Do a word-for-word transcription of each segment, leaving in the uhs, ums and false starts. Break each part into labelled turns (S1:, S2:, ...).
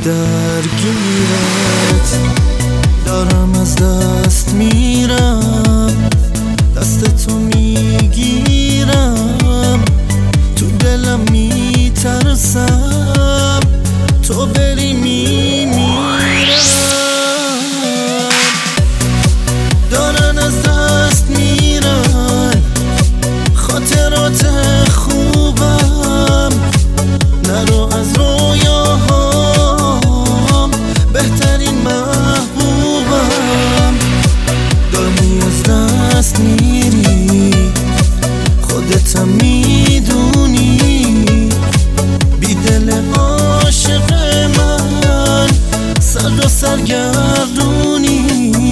S1: درگیرت دارم، از دست میرم، دست تو میگیرم، تو دلم میترسم تو بری میمیرم. دارن از دست میرن خاطرات خوبم، نرو از رویاهام، بهترین محبوبم. داری از دست میری خودتم میدونی، بی دل عاشق من سر و سرگردونی.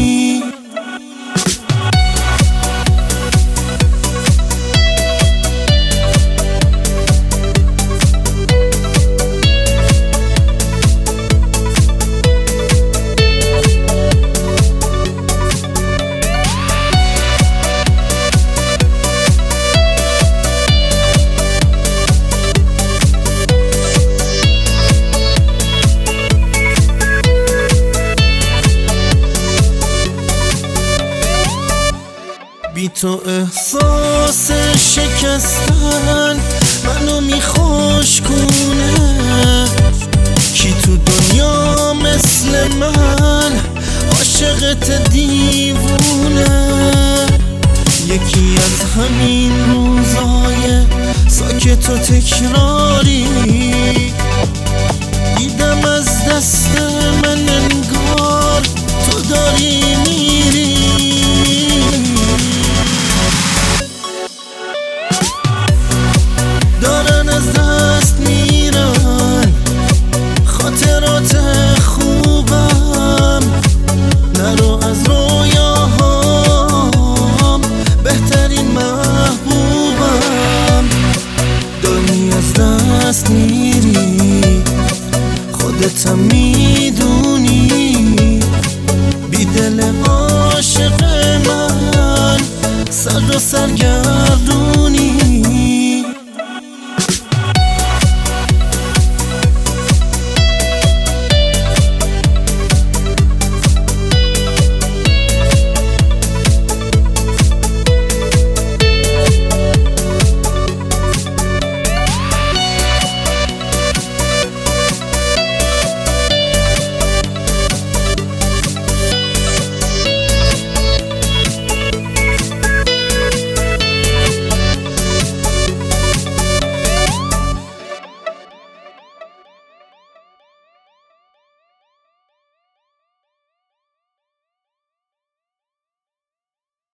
S1: بی تو احساس شکستن منو میخوشکونه. کی تو دنیا مثل من عاشقت دیوونه؟ یکی از همین روزای ساکت و تکراری دیدم از دست من انگار تو داری میری. دارن از دست میرن خاطرات خوبم، نرو از رویاهام، بهترین محبوبم. داری از دست میری خودتم میدونی، بی دل عاشق من سر و سرگردون.